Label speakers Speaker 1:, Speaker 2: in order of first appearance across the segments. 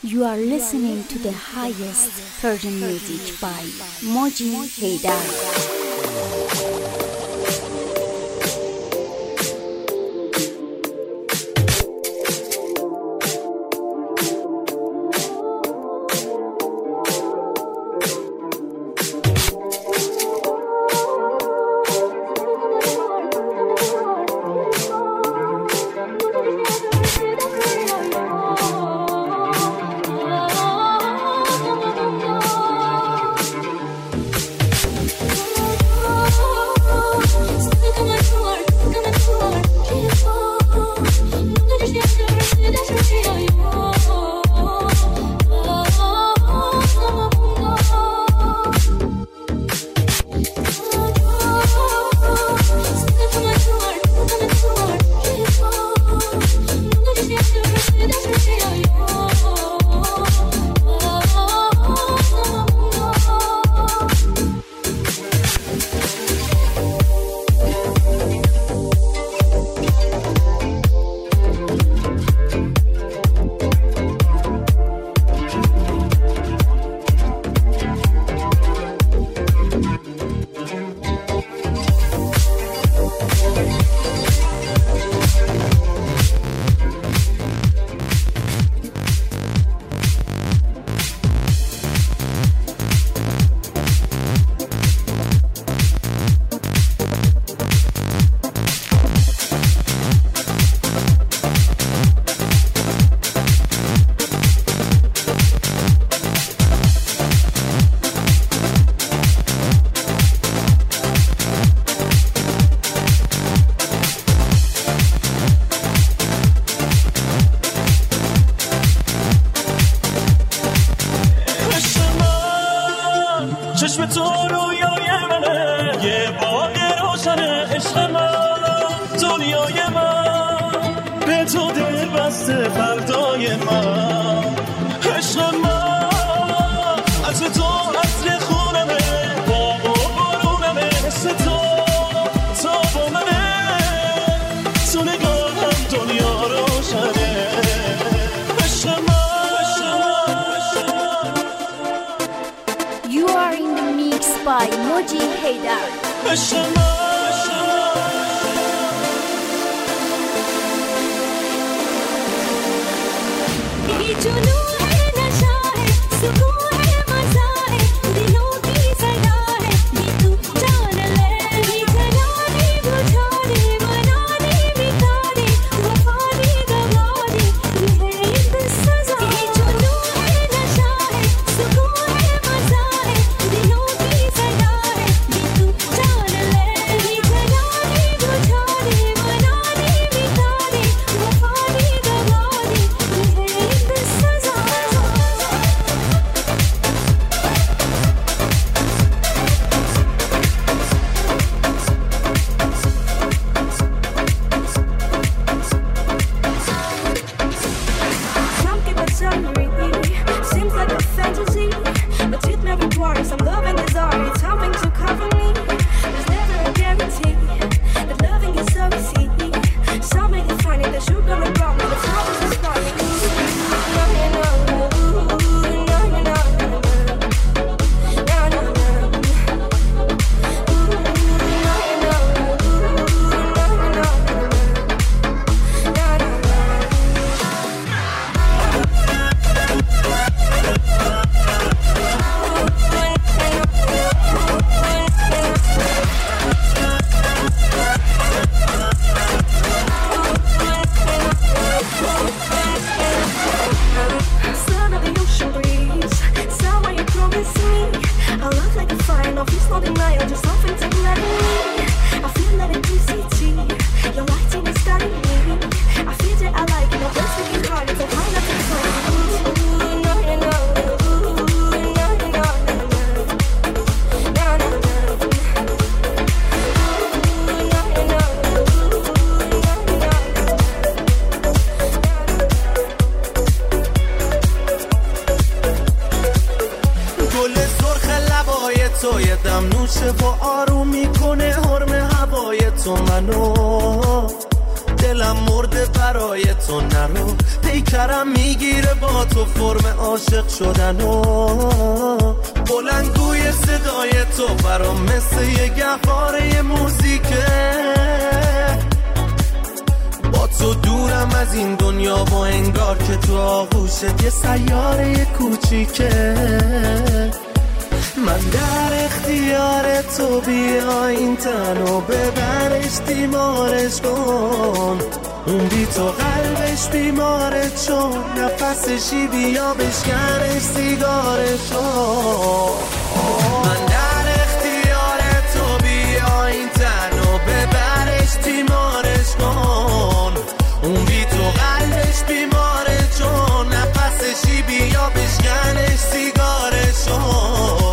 Speaker 1: You are listening to the highest Persian music by Moji Haydar.
Speaker 2: چشم تو رویای منه، یه باغ روشن عشق من، دنیای من به تو دل بسته، فردای من، عشق من از تو عطر خونمه، باغ و بارونمه، حس تو با منه، تو نگاهم دنیا روشنه، عشق من.
Speaker 1: You are in the mix by Moji Haydar.
Speaker 3: تو یه دم نوشه و آروم میکنه حرم هوای تو منو دلم مرده برای تو نرو، پیکرم میگیره با تو فرم عاشق شدن و بلندگوی صدای تو برام مثل یه گهواره موزیکه. با تو دورم از این دنیا و انگار که تو آغوشت یه سیاره کوچیکه. من در اختیار تو، بیا این تنو ببرش دیمارش کن، اون بی تو قلبش بیماره چون نفسشی، بیا بشکنش سیگارشو. من در اختیار تو، بیا این تنو ببرش دیمارش کن، اون بی تو قلبش بیماره چون نفسشی، بیا بشکنش سیگارشو.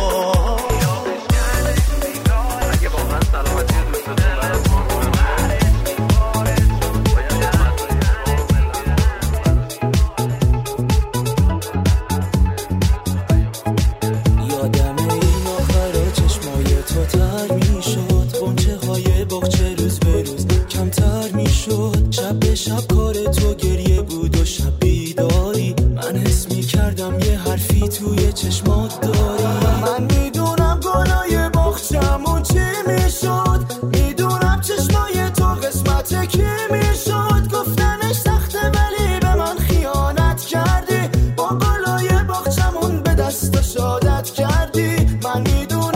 Speaker 4: شب کار تو گریه بود و شب بیداری، من حس می کردم یه حرفی توی چشمات داری. من میدونم گلای باغچمون چی میشد، میدونم چشمای تو قسمت کی میشد. گفتنش سخته ولی به من خیانت کردی، با گلای باغچمون به دست شادت کردی. من میدونم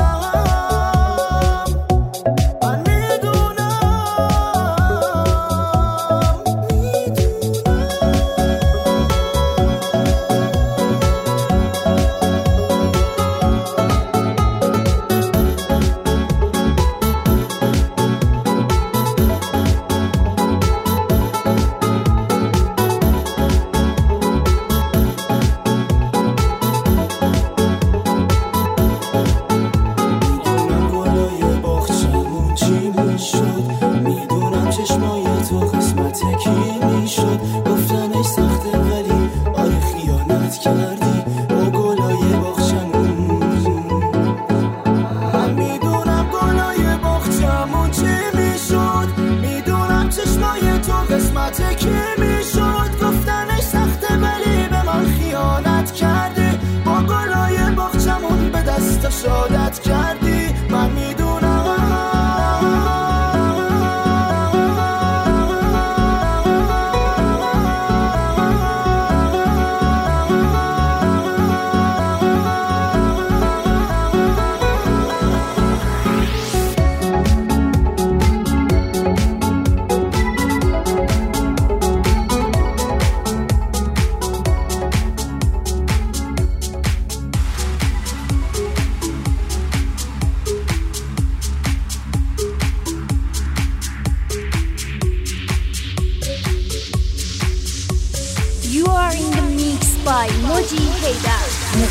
Speaker 4: شادت کردی. من میدونم
Speaker 1: by Moji Haydar.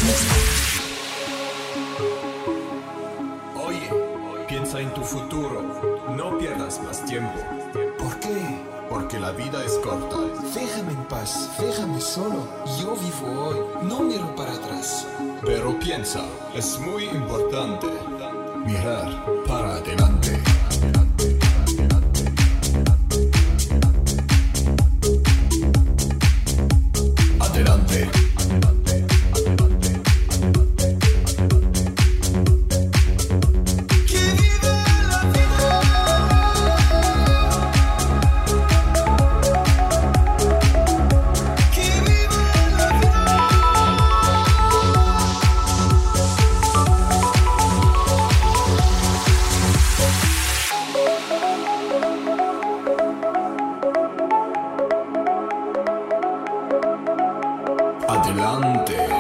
Speaker 5: Oye, piensa en tu futuro, no pierdas más tiempo.
Speaker 6: ¿Por qué?
Speaker 5: Porque la vida es corta.
Speaker 6: Déjame en paz, déjame solo. Yo vivo hoy, no miro para atrás.
Speaker 5: Pero piensa, es muy importante mirar para adelante. Adelante. Adelante.